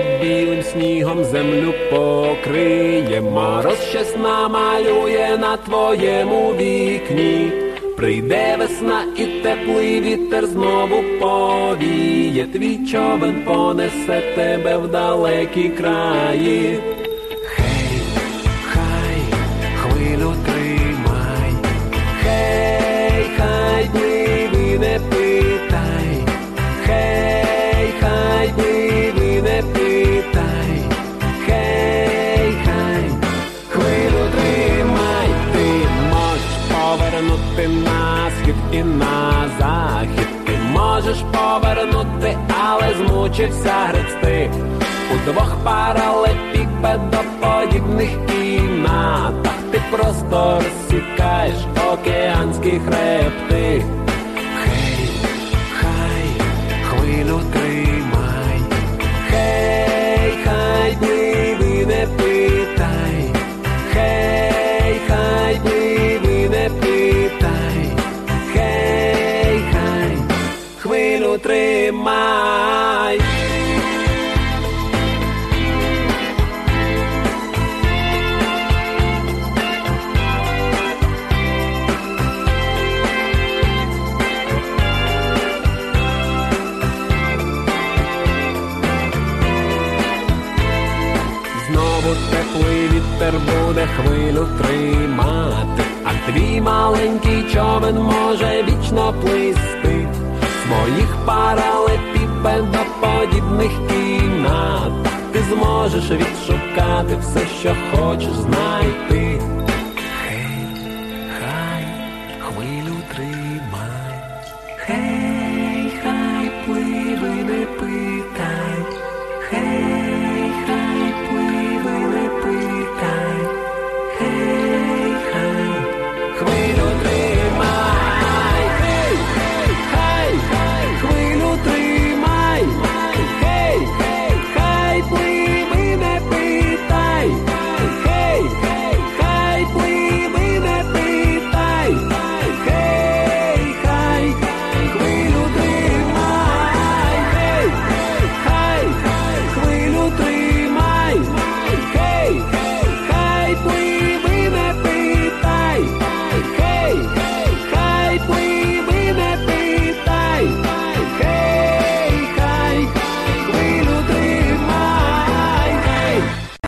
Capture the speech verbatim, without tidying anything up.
білим снігом землю покриє, мороз щось намалює на твоєму вікні. Прийде весна і теплий вітер знову повіє, твій човен понесе тебе в далекі краї. Хей, хай, хвилю тримай, хей, хай, пливи, не питай, хей, хай, пливи, не питай, хей, хай, хвилю тримай. Ти можеш повернути на схід і на захід, ти можеш повернути, але змучився гребсти у двох паралелепіпедоподібних кімнатах. Ти просто розсікаєш океанські хребти. Хей, хай, хвилю тримай, хей, хай, пливи, не питай, хей, хай, пливи, не питай, хей, хай, хвилю тримай. Знову теплий вітер буде хвилю тримати, а твій маленький човен може вічно плисти в своїх паралелепіпедоподібних кімнатах. Ти зможеш відшукати все, що хочеш знайти.